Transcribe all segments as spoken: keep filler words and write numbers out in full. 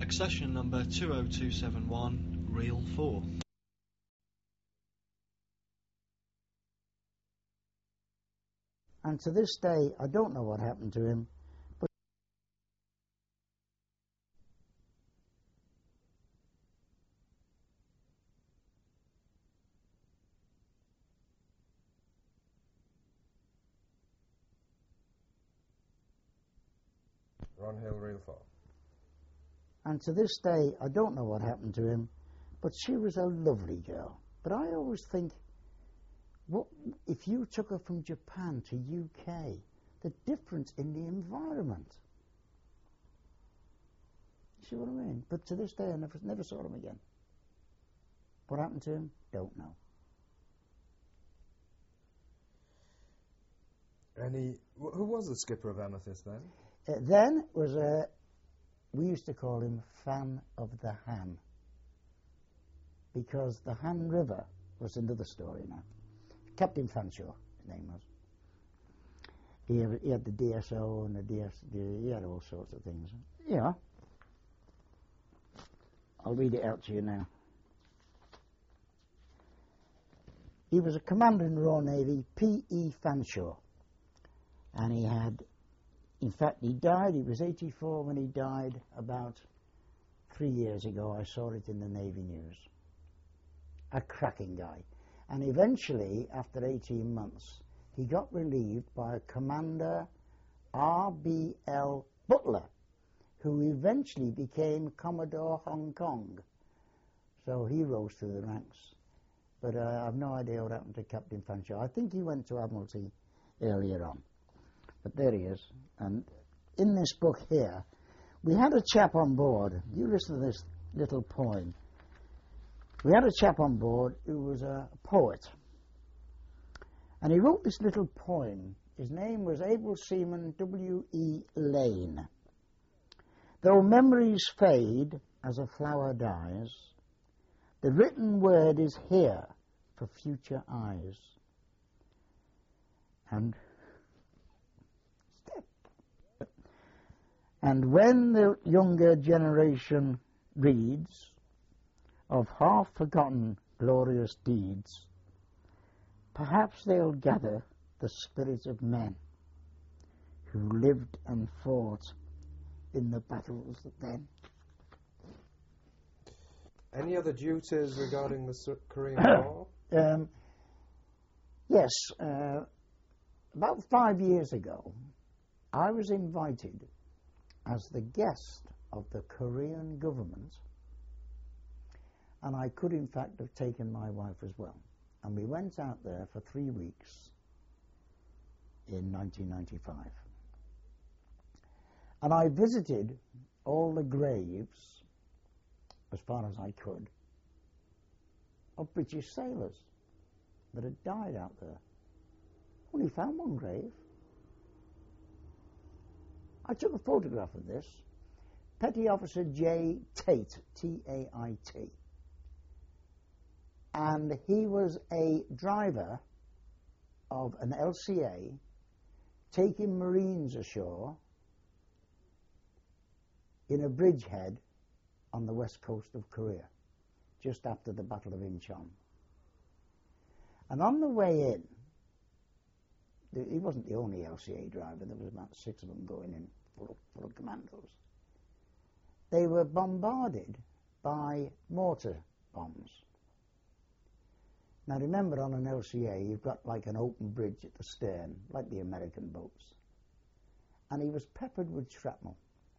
Accession number two oh two seven one, reel four. And to this day, I don't know what happened to him, but Ron Hill, reel four. and to this day, I don't know what happened to him, but she was a lovely girl. But I always think, what if you took her from Japan to U K? The difference in the environment. You see what I mean? But to this day, I never, never saw him again. What happened to him? Don't know. Any, wh- who was the skipper of Amethyst then? Uh, then was a, we used to call him Fan of the Han, because the Han River was another story now. Captain Fanshawe, his name was. He had, he had the D S O and the D S, the, he had all sorts of things. Yeah. I'll read it out to you now. He was a commander in the Royal Navy, P E Fanshawe. And he had, in fact, he died, he was eighty-four when he died, about three years ago. I saw it in the Navy News. A cracking guy. And eventually, after eighteen months, he got relieved by a Commander R B L Butler, who eventually became Commodore Hong Kong. So he rose through the ranks. But uh, I've no idea what happened to Captain Fanshawe. I think he went to Admiralty earlier on. But there he is. And in this book here, we had a chap on board. You listen to this little poem. We had a chap on board who was a poet. And he wrote this little poem. His name was Able Seaman W E Lane. Though memories fade as a flower dies, the written word is here for future eyes. And And when the younger generation reads of half-forgotten glorious deeds, perhaps they'll gather the spirit of men who lived and fought in the battles then. Any other duties regarding the Su- Korean War? Um, yes, uh, about five years ago, I was invited as the guest of the Korean government, and I could in fact have taken my wife as well. And we went out there for three weeks in nineteen ninety-five. And I visited all the graves, as far as I could, of British sailors that had died out there. Only found one grave. I took a photograph of this. Petty Officer J. Tate, T A I T. And he was a driver of an L C A taking Marines ashore in a bridgehead on the west coast of Korea, just after the Battle of Incheon. And on the way in, the, he wasn't the only L C A driver, there was about six of them going in full of, full of commandos. They were bombarded by mortar bombs. Now remember, on an L C A you've got like an open bridge at the stern, like the American boats. And he was peppered with shrapnel.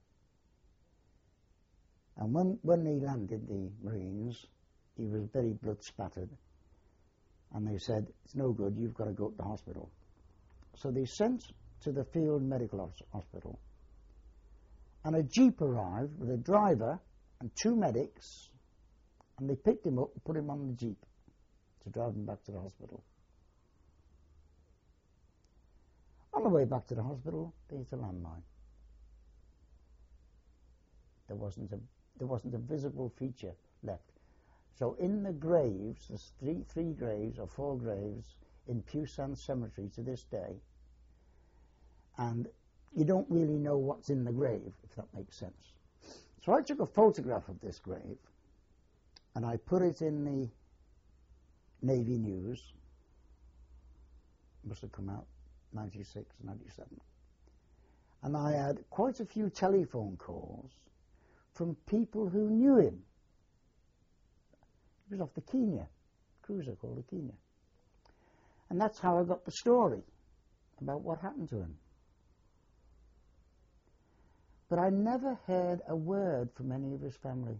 And when, when he landed, the Marines, he was very blood spattered. And they said, it's no good, you've got to go to the hospital. So they sent to the field medical hospital. And a jeep arrived with a driver and two medics, and they picked him up and put him on the jeep to drive him back to the hospital. On the way back to the hospital, they hit a landmine. There wasn't a there wasn't a visible feature left. So in the graves, there's three three graves or four graves in Pusan Cemetery to this day, and you don't really know what's in the grave, if that makes sense. So I took a photograph of this grave and I put it in the Navy News. Must have come out ninety-six, ninety-seven. And I had quite a few telephone calls from people who knew him. He was off the Kenya, cruiser called the Kenya. And that's how I got the story about what happened to him. But I never heard a word from any of his family.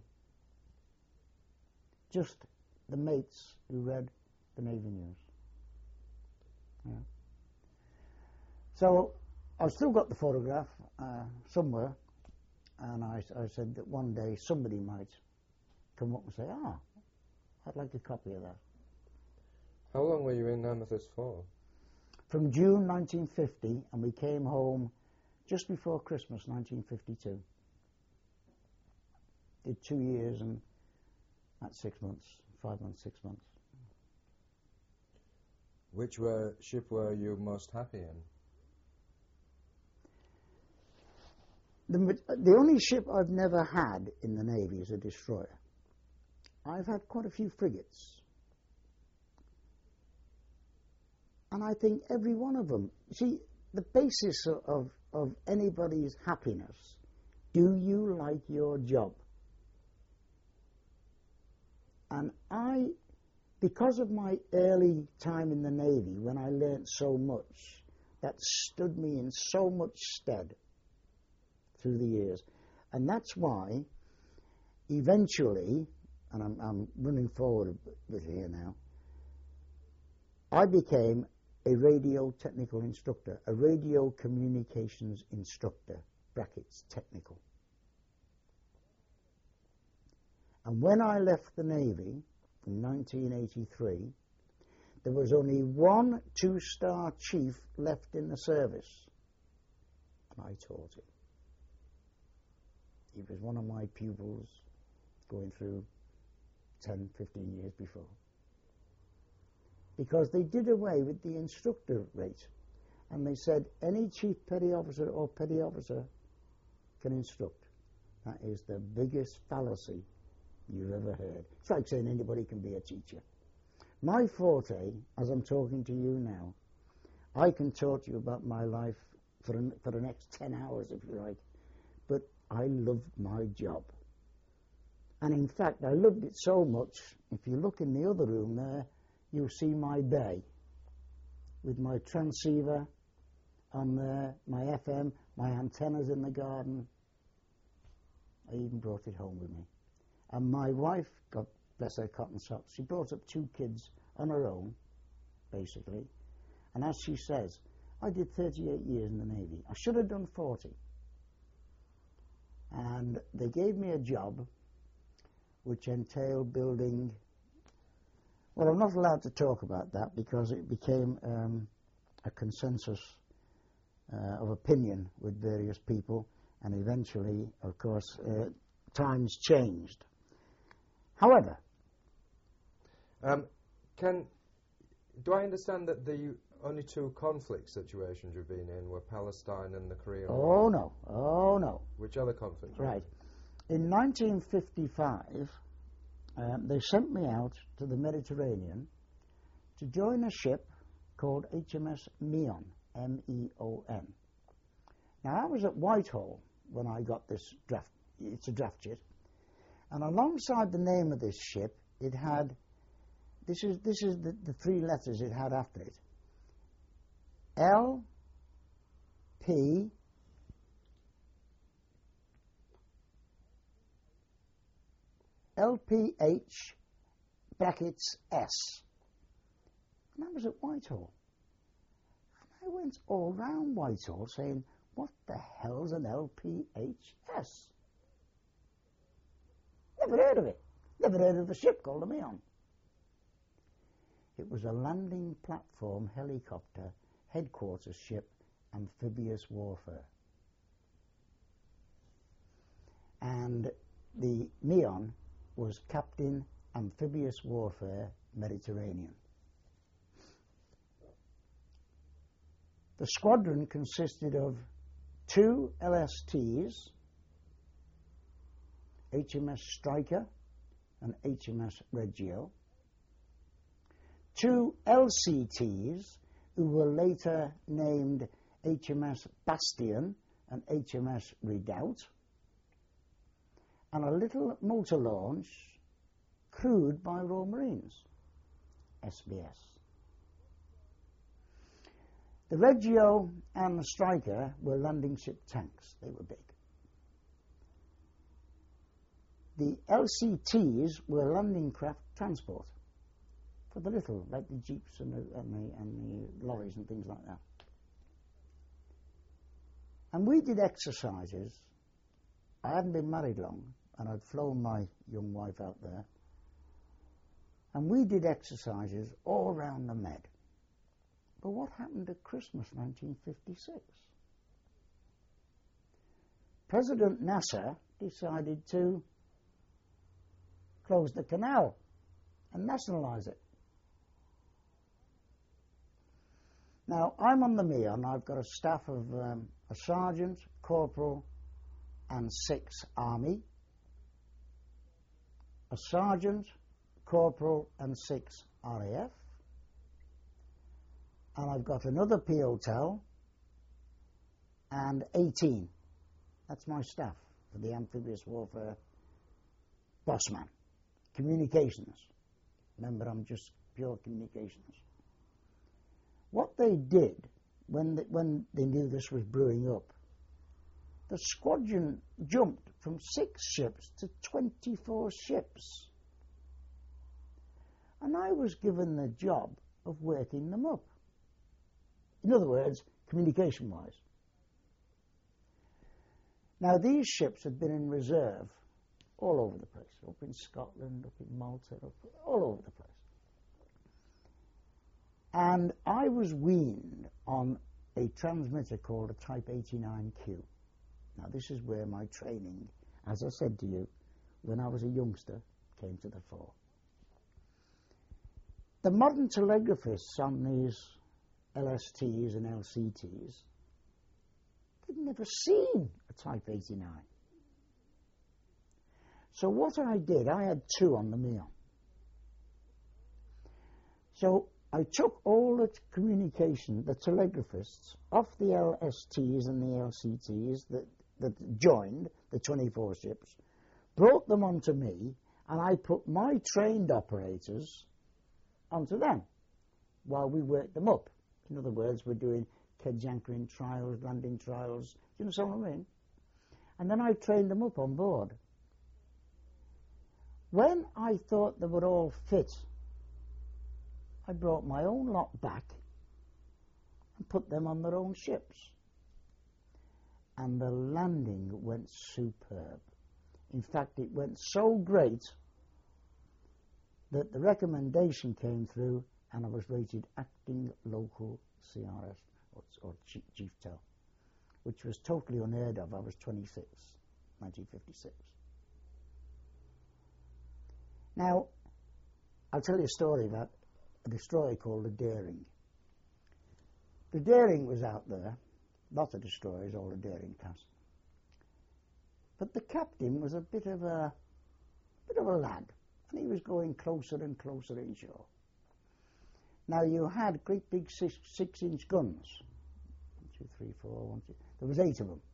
Just the mates who read the Navy News. Yeah. So I've still got the photograph uh, somewhere, and I, I said that one day somebody might come up and say, ah, I'd like a copy of that. How long were you in Amethyst for? From June nineteen fifty, and we came home just before Christmas nineteen fifty-two. Did two years and that's six months, five months, six months. Which were, ship were you most happy in? The, the only ship I've never had in the Navy is a destroyer. I've had quite a few frigates. And I think every one of them, see, the basis of, of, of anybody's happiness, do you like your job? And I, because of my early time in the Navy, when I learnt so much, that stood me in so much stead through the years. And that's why, eventually, and I'm, I'm running forward a bit here now, I became a radio technical instructor, a radio communications instructor, brackets, technical. And when I left the Navy in nineteen eighty-three, there was only one two-star chief left in the service, and I taught him. He was one of my pupils going through ten, fifteen years before. Because they did away with the instructor rate, and they said any chief petty officer or petty officer can instruct. That is the biggest fallacy you've ever heard. It's like saying anybody can be a teacher. My forte, as I'm talking to you now, I can talk to you about my life for, an, for the next ten hours if you like, but I loved my job. And in fact, I loved it so much, if you look in the other room there, you'll see my bay with my transceiver on there, my F M, my antennas in the garden. I even brought it home with me. And my wife, God bless her cotton socks, she brought up two kids on her own, basically. And as she says, I did thirty-eight years in the Navy. I should have done forty. And they gave me a job which entailed building. Well, I'm not allowed to talk about that because it became um, a consensus uh, of opinion with various people, and eventually, of course, uh, times changed. However, um, can do I understand that the only two conflict situations you've been in were Palestine and the Korean War? Oh no, oh no. Which other conflicts? Right. In nineteen fifty-five, um, they sent me out to the Mediterranean to join a ship called H M S Meon, M E O N. Now, I was at Whitehall when I got this draft. It's a draft ship. And alongside the name of this ship, it had, this is, this is the, the three letters it had after it. L, P, L P H, brackets, S. And I was at Whitehall. And I went all round Whitehall saying, what the hell's an L P H S? Never heard of it. Never heard of a ship called the Meon. It was a landing platform helicopter headquarters ship, amphibious warfare. And the Meon was Captain Amphibious Warfare Mediterranean. The squadron consisted of two L S Ts, H M S Striker and H M S Reggio, two L C Ts who were later named H M S Bastion and H M S Redoubt, and a little motor launch crewed by Royal Marines, S B S. The Reggio and the Striker were landing ship tanks. They were big. The L C Ts were landing craft transport for the little, like the jeeps and the, and the, and the lorries and things like that. And we did exercises. I hadn't been married long, and I'd flown my young wife out there. And we did exercises all around the Med. But what happened at Christmas nineteen fifty-six? President Nasser decided to close the canal and nationalise it. Now, I'm on the M E O N. I've got a staff of um, a sergeant, corporal, and six army. A sergeant, corporal, and six R A F. And I've got another P O T E L and eighteen. That's my staff for the amphibious warfare boss man. Communications. Remember, I'm just pure communications. What they did when they, when they knew this was brewing up, the squadron jumped from six ships to twenty-four ships. And I was given the job of working them up. In other words, communication-wise. Now, these ships had been in reserve all over the place, up in Scotland, up in Malta, up, all over the place. And I was weaned on a transmitter called a Type eighty-nine Q. Now, this is where my training, as I said to you, when I was a youngster, came to the fore. The modern telegraphists on these L S Ts and L C Ts had never seen a Type eighty-nine. So what I did, I had two on the M E O N. So I took all the communication, the telegraphists, off the L S Ts and the L C Ts that, that joined the twenty-four ships, brought them onto me, and I put my trained operators onto them while we worked them up. In other words, we're doing kedge anchoring trials, landing trials, you know what I mean? And then I trained them up on board. When I thought they were all fit, I brought my own lot back and put them on their own ships. And the landing went superb. In fact, it went so great that the recommendation came through and I was rated acting local C R S, or, or chief, chief tel, which was totally unheard of. I was twenty-six, nineteen fifty-six. Now, I'll tell you a story about a destroyer called the Daring. The Daring was out there, not the destroyers, all the Daring class. But the captain was a bit of a bit of a lad, and he was going closer and closer inshore. Now you had great big six, six inch guns. One, two, three, four, one, two. There was eight of them.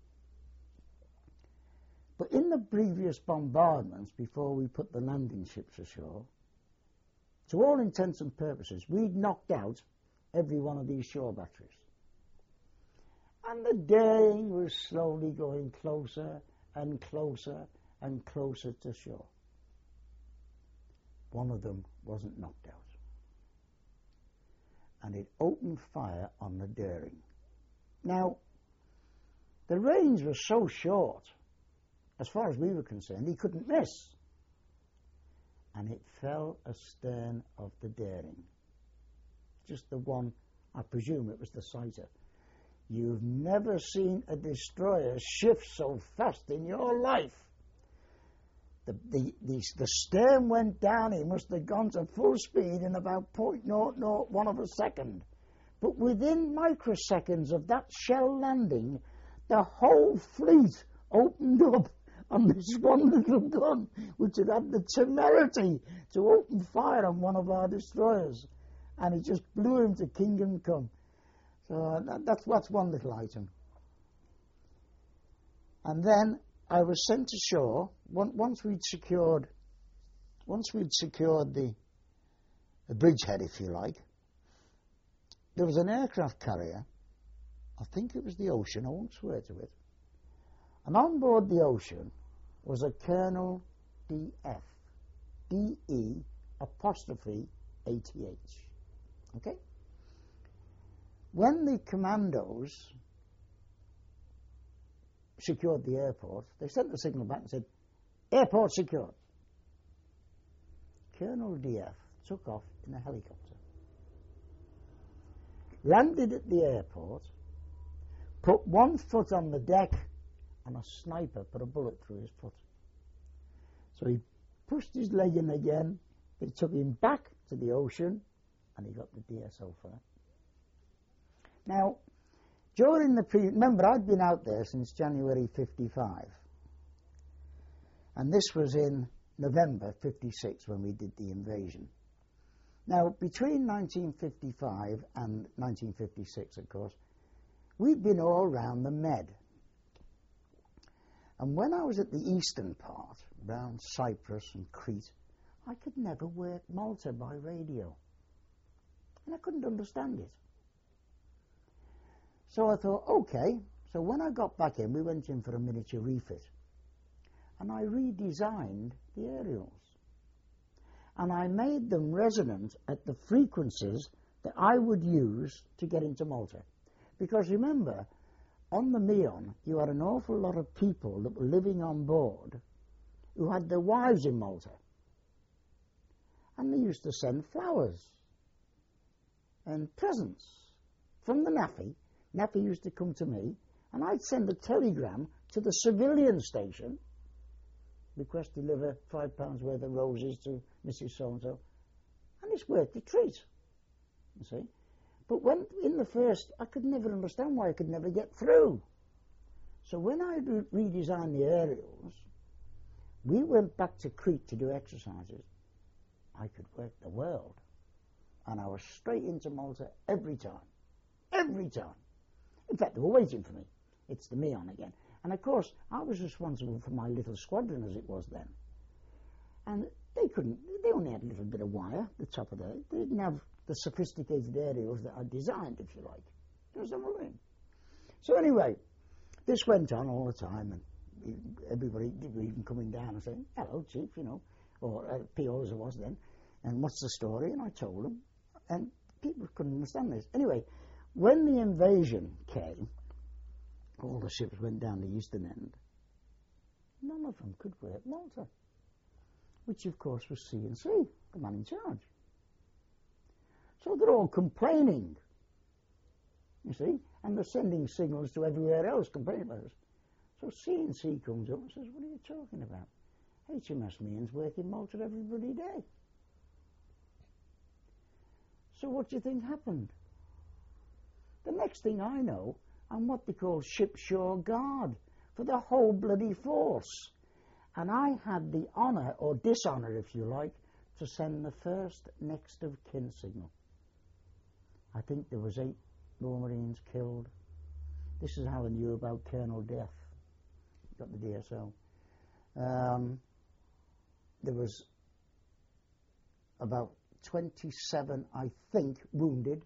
But in the previous bombardments, before we put the landing ships ashore, to all intents and purposes, we'd knocked out every one of these shore batteries. And the Daring was slowly going closer and closer and closer to shore. One of them wasn't knocked out. And it opened fire on the Daring. Now, the range was so short, as far as we were concerned, he couldn't miss. And it fell astern of the Daring. Just the one, I presume it was the sighter. You've never seen a destroyer shift so fast in your life. The, the, the, the stern went down. He must have gone to full speed in about zero point zero zero one of a second. But within microseconds of that shell landing, the whole fleet opened up on this one little gun, which had had the temerity to open fire on one of our destroyers. And it just blew him to kingdom come. So uh, that, that's, that's one little item. And then I was sent ashore, once we'd secured, once we'd secured the, the bridgehead, if you like. There was an aircraft carrier, I think it was the Ocean, I won't swear to it. And on board the Ocean was a Colonel D F, D E apostrophe A T H. Okay? When the commandos secured the airport, they sent the signal back and said, airport secured. Colonel D F took off in a helicopter, landed at the airport, put one foot on the deck, and a sniper put a bullet through his foot. So he pushed his leg in again, they took him back to the Ocean, and he got the D S O for that. Now, during the pre... Remember, I'd been out there since January fifty-five. And this was in November fifty-six when we did the invasion. Now, between nineteen fifty-five and nineteen fifty-six, of course, we'd been all round the Med. And when I was at the eastern part, round Cyprus and Crete, I could never work Malta by radio. And I couldn't understand it. So I thought, okay, so when I got back in, we went in for a miniature refit. And I redesigned the aerials. And I made them resonant at the frequencies that I would use to get into Malta. Because remember, on the Meon, you had an awful lot of people that were living on board who had their wives in Malta. And they used to send flowers and presents from the N A F I. N A F I used to come to me, and I'd send a telegram to the civilian station, request deliver five pounds worth of roses to Missus So-and-so, and it's worth the treat, you see. But when, in the first, I could never understand why I could never get through. So when I re redesigned the aerials, we went back to Crete to do exercises. I could work the world. And I was straight into Malta every time. Every time. In fact, they were waiting for me. It's the Meon again. And of course, I was responsible for my little squadron as it was then. And they couldn't, they only had a little bit of wire, the top of the, they didn't have the sophisticated aerials that I designed, if you like. You know what I mean? So anyway, this went on all the time, and everybody were even coming down and saying, hello, Chief, you know, or uh, P O as it was then, and what's the story? And I told them, and people couldn't understand this. Anyway, when the invasion came, all the ships went down the eastern end. None of them could work Malta, which of course was C and C, the man in charge. So they're all complaining, you see, and they're sending signals to everywhere else complaining about us. So C and C comes up and says, what are you talking about? H M S Meon's working Malta every bloody day. So what do you think happened? The next thing I know, I'm what they call ship shore guard for the whole bloody force. And I had the honour, or dishonour if you like, to send the first next of kin signal. I think there was eight Royal Marines killed. This is how I knew about Colonel Death. Got the D S O. Um, there was about twenty-seven, I think, wounded.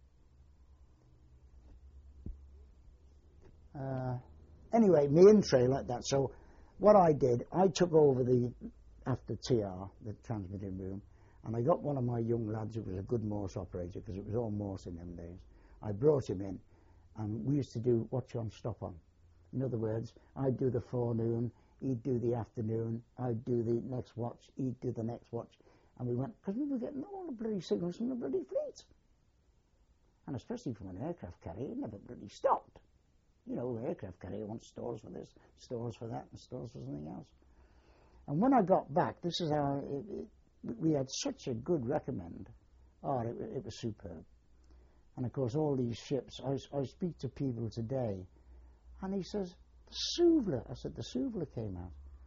Uh, anyway, me in trail like that. So what I did, I took over the, after T R, the transmitting room, and I got one of my young lads who was a good Morse operator, because it was all Morse in them days. I brought him in, and we used to do watch on, stop on. In other words, I'd do the forenoon, he'd do the afternoon, I'd do the next watch, he'd do the next watch. And we went, because we were getting all the bloody signals from the bloody fleet. And especially from an aircraft carrier, it never bloody stopped. You know, the aircraft carrier wants stores for this, stores for that, and stores for something else. And when I got back, this is how, it, it, we had such a good recommend. Oh, it, it was superb. And of course, all these ships, I, I speak to people today, and he says, the Suvla. I said, the Suvla came out.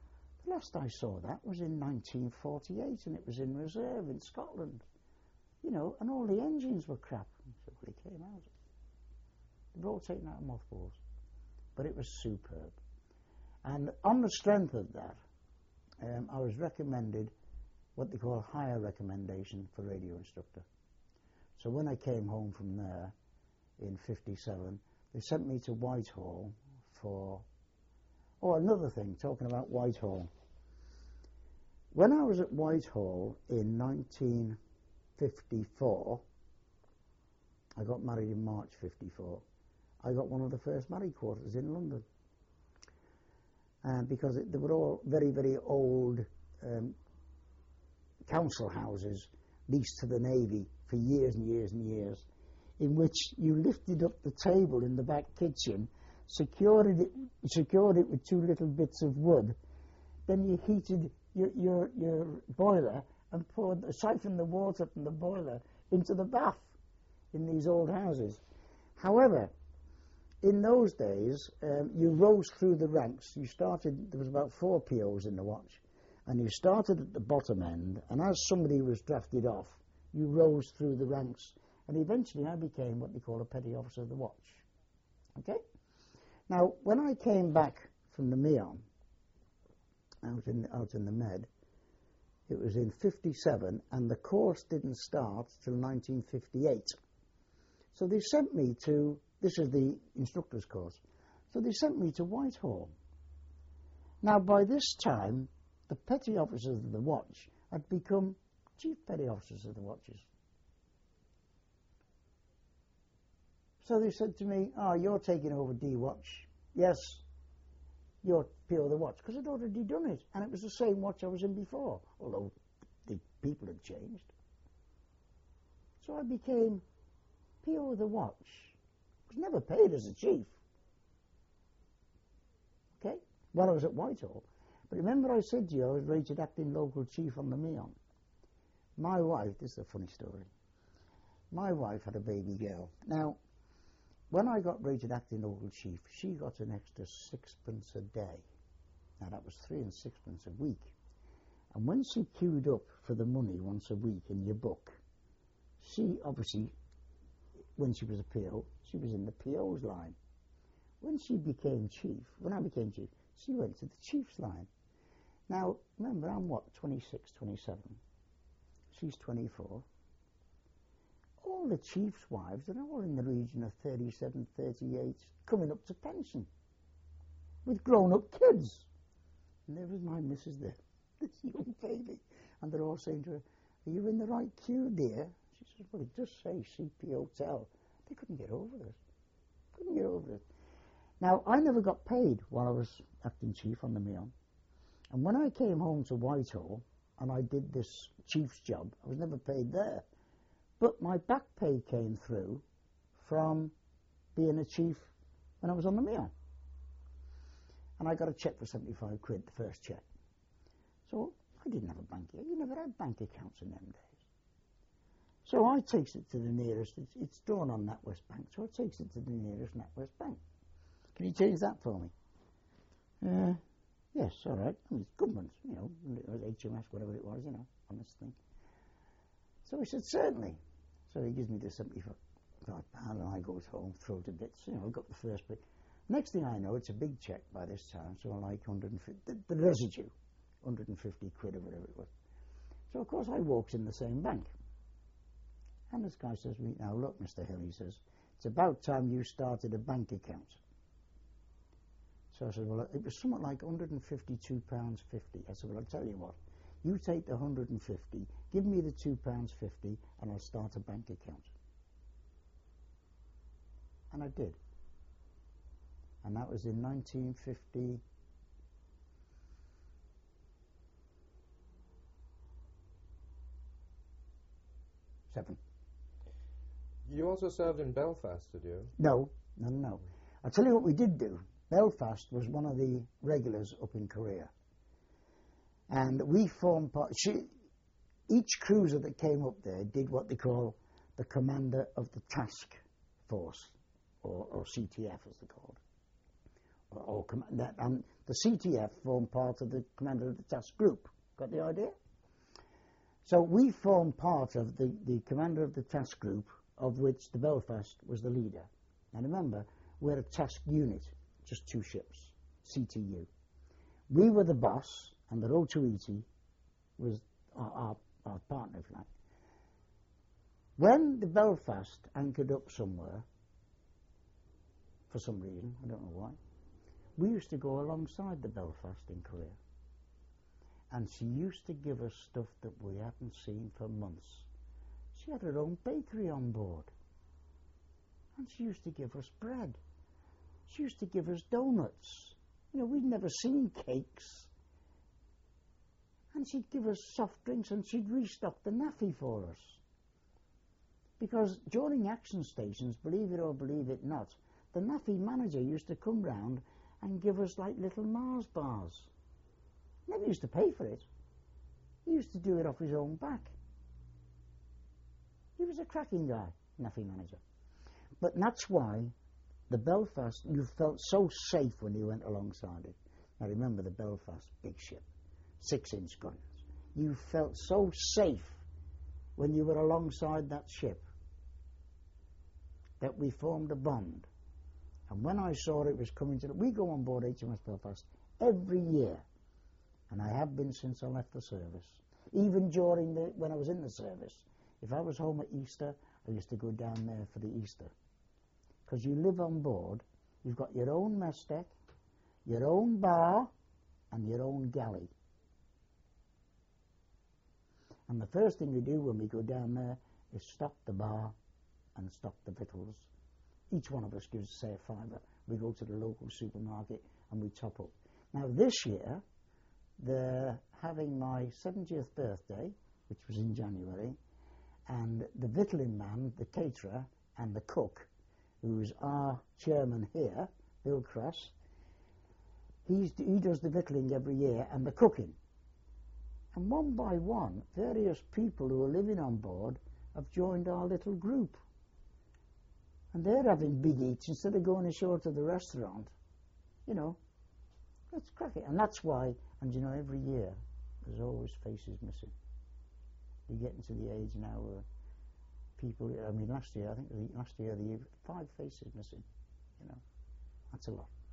The last I saw that was in nineteen forty-eight, and it was in reserve in Scotland. You know, and all the engines were crap. So they came out. They were all taken out of mothballs. But it was superb. And on the strength of that, um, I was recommended what they call higher recommendation for radio instructor. So when I came home from there in fifty-seven, they sent me to Whitehall for... Oh, another thing, talking about Whitehall. When I was at Whitehall in nineteen fifty-four, I got married in March fifty-four. I got one of the first married quarters in London. And because it, they were all very, very old um, council houses leased to the Navy for years and years and years, in which you lifted up the table in the back kitchen, secured it, secured it with two little bits of wood, then you heated your, your, your boiler and poured, siphoned the water from the boiler into the bath in these old houses. However, in those days, um, you rose through the ranks. You started, there was about four P Os in the watch, and you started at the bottom end, and as somebody was drafted off, you rose through the ranks, and eventually I became what they call a petty officer of the watch. Okay? Now, when I came back from the Meon, out in, out in the Med, it was in fifty-seven, and the course didn't start till nineteen fifty-eight. So they sent me to, this is the instructor's course, so they sent me to Whitehall. Now, by this time, the petty officers of the watch had become chief petty officers of the watches. So they said to me, oh, you're taking over D-Watch. Yes, you're P O of the watch, because I'd already done it, and it was the same watch I was in before, although the people had changed. So I became P O of the watch. I was never paid as a chief. Okay? While I was at Whitehall. But remember I said to you I was rated acting local chief on the Meon. My wife, this is a funny story, my wife had a baby girl. Now, when I got rated acting local chief, she got an extra sixpence a day. Now that was three and sixpence a week. And when she queued up for the money once a week in your book, she obviously, when she was a P O, she was in the P O's line. When she became chief, when I became chief, she went to the chief's line. Now, remember, I'm what, twenty-six, twenty-seven. She's twenty-four. All the chief's wives are all in the region of thirty-seven, thirty-eight, coming up to pension, with grown-up kids. And there was my missus there, this young baby. And they're all saying to her, are you in the right queue, dear? She says, well, it does say C P Hotel. They couldn't get over it. Couldn't get over it. Now, I never got paid while I was acting chief on the Meon. And when I came home to Whitehall, and I did this chief's job, I was never paid there. But my back pay came through from being a chief when I was on the Meon. And I got a cheque for seventy-five quid, the first cheque. So I didn't have a bank account. You never had bank accounts in them days. So I takes it to the nearest, it's, it's drawn on NatWest Bank, so I takes it to the nearest NatWest Bank. Can you change that for me? Uh, yes, all right. I mean, it's government, you know, it was H M S, whatever it was, you know, on this thing. So he said, certainly. So he gives me the seventy-five pound, and I goes home, throw it to bits. You know, I got the first bit. Next thing I know, it's a big cheque by this time, so like one hundred fifty, the, the residue, one hundred fifty quid or whatever it was. So, of course, I walks in the same bank. And this guy says to me, now, look, Mister Hill, he says, it's about time you started a bank account. So I said, well, it was something like one hundred fifty-two pounds fifty. I said, well, I'll tell you what. You take the one hundred fifty, give me the two pounds fifty, and I'll start a bank account. And I did. And that was in nineteen fifty-seven. You also served in Belfast, did you? No, no, no. I'll tell you what we did do. Belfast was one of the regulars up in Korea. And we formed part... She, each cruiser that came up there did what they call the commander of the task force, or, or C T F as they're called. Or, or com that, and The C T F formed part of the Commander of the Task Group. Got the idea? So we formed part of the, the Commander of the Task Group, of which the Belfast was the leader. Now remember, we're a task unit, just two ships, C T U. We were the boss, and the Rotoiti was our, our, our partner, if you like. When the Belfast anchored up somewhere, for some reason, I don't know why, we used to go alongside the Belfast in Korea. And she used to give us stuff that we hadn't seen for months. She had her own bakery on board. And she used to give us bread. She used to give us donuts. You know, we'd never seen cakes. And she'd give us soft drinks, and she'd restock the NAFI for us. Because during action stations, believe it or believe it not, the NAFI manager used to come round and give us like little Mars bars. Never used to pay for it. He used to do it off his own back. He was a cracking guy, NAFI manager. But that's why the Belfast, you felt so safe when you went alongside it. Now remember the Belfast, big ship, six-inch guns. You felt so safe when you were alongside that ship that we formed a bond. And when I saw it was coming to the, we go on board H M S Belfast every year, and I have been since I left the service. Even during the, when I was in the service, if I was home at Easter, I used to go down there for the Easter. Because you live on board, you've got your own mess deck, your own bar, and your own galley. And the first thing we do when we go down there is stock the bar and stock the victuals. Each one of us gives, say, a fiver. We go to the local supermarket and we top up. Now, this year, they're having my seventieth birthday, which was in January, and the victualling man, the caterer, and the cook, who's our chairman here, Bill Cross, he's, he does the victualling every year and the cooking. And one by one, various people who are living on board have joined our little group. And they're having big eats instead of going ashore to the restaurant. You know, let's crack it. And that's why, and you know, every year there's always faces missing. You're getting to the age now where people, I mean, last year, I think last year, the year, five faces missing. You know, that's a lot.